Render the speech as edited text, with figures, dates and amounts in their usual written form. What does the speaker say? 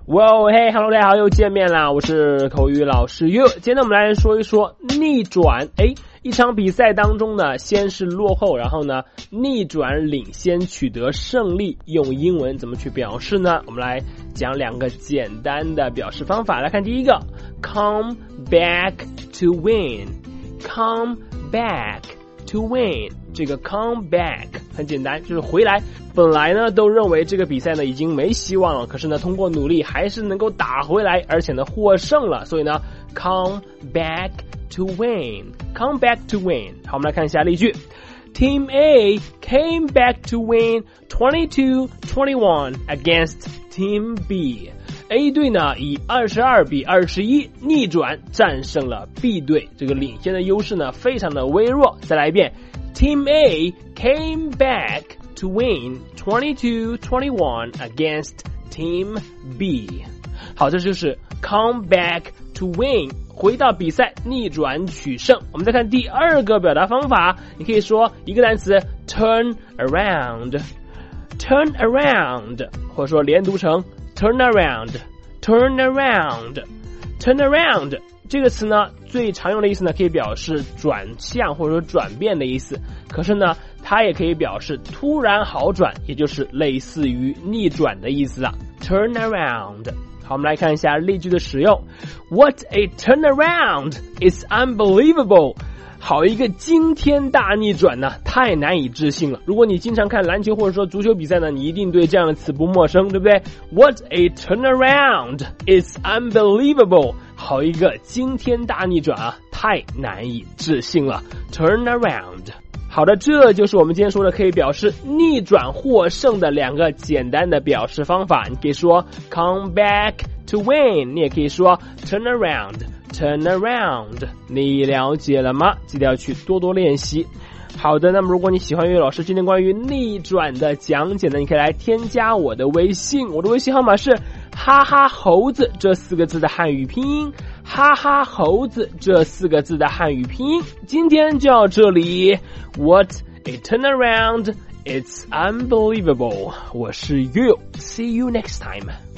Well, hey, hello, 大家好，又见面啦！我是口语老师 You。今天呢，我们来说一说逆转。一场比赛当中呢，先是落后，然后呢，逆转领先，取得胜利。用英文怎么去表示呢？我们来讲两个简单的表示方法。来看第一个 ，come back to win。come back to win。这个 come back 很简单，就是回来。本来呢都认为这个比赛呢已经没希望了，可是呢通过努力还是能够打回来，而且呢获胜了，所以呢 come back to win。 come back to win。 好，我们来看一下例句。 Team A came back to win 22-21 against Team B。 A 队呢以22-21逆转战胜了 B 队，这个领先的优势呢非常的微弱。再来一遍， Team A came back to win 22-21 against Team B。 好，这就是 come back to win， 回到比赛逆转取胜。我们再看第二个表达方法，你可以说一个单词 turn around， turn around， 或者说连读成 turn around， turn around， turn around。这个词呢最常用的意思呢可以表示转向或者说转变的意思，可是呢它也可以表示突然好转，也就是类似于逆转的意思啊。 turn around。 好，我们来看一下例句的使用。 What a turnaround! It's unbelievable！ 好一个惊天大逆转呢，太难以置信了。如果你经常看篮球或者说足球比赛呢，你一定对这样的词不陌生，对不对？ What a turnaround! It's unbelievable！ 好一个惊天大逆转啊，太难以置信了。 Turn around。 好的，这就是我们今天说的可以表示逆转获胜的两个简单的表示方法。你可以说 come back to win， 你也可以说 turn around。Turn around， 你了解了吗？记得要去多多练习。好的，那么如果你喜欢粤语老师今天关于逆转的讲解呢，你可以来添加我的微信，我的微信号码是哈哈猴子这4个字的汉语拼音，哈哈猴子这4个字的汉语拼音。今天就到这里。 What a turnaround! It's unbelievable！ 我是 You， See you next time。